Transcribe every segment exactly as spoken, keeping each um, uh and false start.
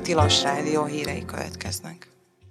Tilos Rádió hírei következnek.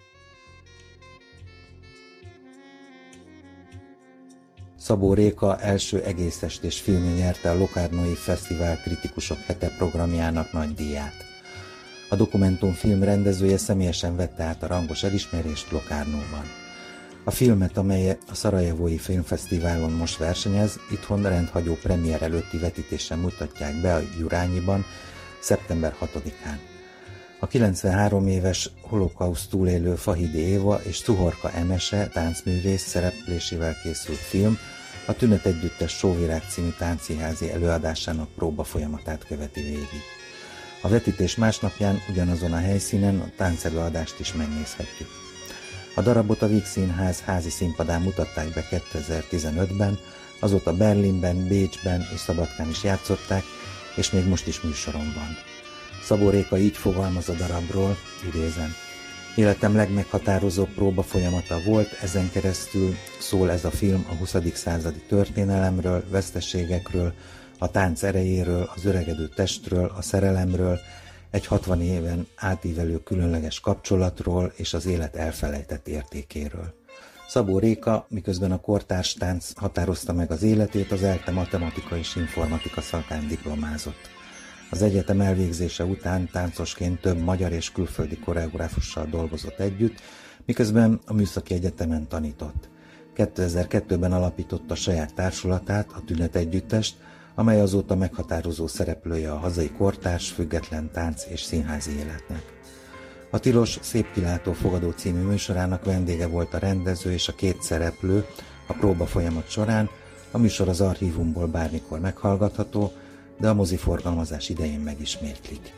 Szabó Réka első egészestés filmje nyerte a Locarnói Fesztivál Kritikusok Hete programjának nagy díját. A dokumentumfilm rendezője személyesen vette át a rangos elismerést Locarnóban. A filmet, amely a Szarajevói Filmfesztiválon most versenyez, itthon rendhagyó premier előtti vetítésen mutatják be a Jurányiban szeptember hatodikán. A kilencvenhárom éves holokauszt túlélő Fahidi Éva és Szuhorka Emese táncművész szereplésével készült film a Tünet Együttes Sóvirág című táncszínházi előadásának próba folyamatát követi végig. A vetítés másnapján ugyanazon a helyszínen a táncelőadást is megnézhetjük. A darabot a Víg Színház házi színpadán mutatták be kétezer-tizenötben, azóta Berlinben, Bécsben és Szabadkán is játszották, és még most is műsoron van. Szabó Réka így fogalmaz a darabról, idézem: életem legmeghatározóbb próba folyamata volt, ezen keresztül szól ez a film a huszadik századi történelemről, veszteségekről, a tánc erejéről, az öregedő testről, a szerelemről, egy hatvan éven átívelő különleges kapcsolatról és az élet elfelejtett értékéről. Szabó Réka, miközben a kortárs tánc határozta meg az életét, az ELTE matematika és informatika szakán diplomázott. Az egyetem elvégzése után táncosként több magyar és külföldi koreográfussal dolgozott együtt, miközben a Műszaki Egyetemen tanított. kétezer-kettőben alapította saját társulatát, a Tünet Együttest, amely azóta meghatározó szereplője a hazai kortárs, független tánc és színházi életnek. A Tilos Szép Kilátó Fogadó című műsorának vendége volt a rendező és a két szereplő a próba folyamat során. A műsor az archívumból bármikor meghallgatható, de a moziforgalmazás idején megismétlik.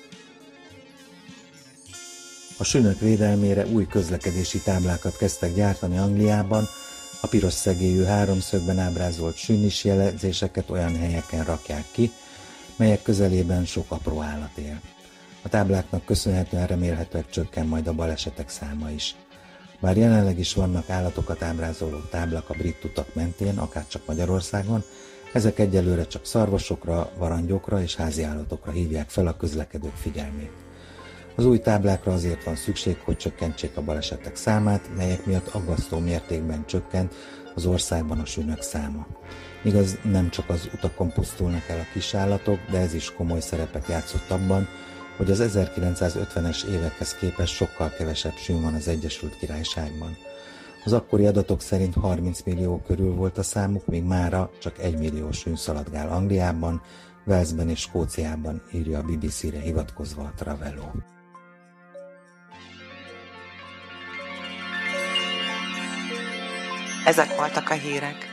A sünök védelmére új közlekedési táblákat kezdtek gyártani Angliában, a piros szegélyű háromszögben ábrázolt sűnis jelzéseket olyan helyeken rakják ki, melyek közelében sok apró állat él. A tábláknak köszönhetően remélhetőleg csökken majd a balesetek száma is. Bár jelenleg is vannak állatokat ábrázoló táblák a brit utak mentén, akárcsak Magyarországon, ezek egyelőre csak szarvasokra, varangyokra és háziállatokra hívják fel a közlekedők figyelmét. Az új táblákra azért van szükség, hogy csökkentsék a balesetek számát, melyek miatt aggasztó mértékben csökkent az országban a sünök száma. Igaz, nem csak az utakon pusztulnak el a kisállatok, de ez is komoly szerepet játszott abban, hogy az ezerkilencszázötvenes évekhez képest sokkal kevesebb sün van az Egyesült Királyságban. Az akkori adatok szerint harminc millió körül volt a számuk, míg mára csak egy millió sün szaladgál Angliában, Walesben és Skóciában, írja a bé bé cére hivatkozva a Travelo. Ezek voltak a hírek.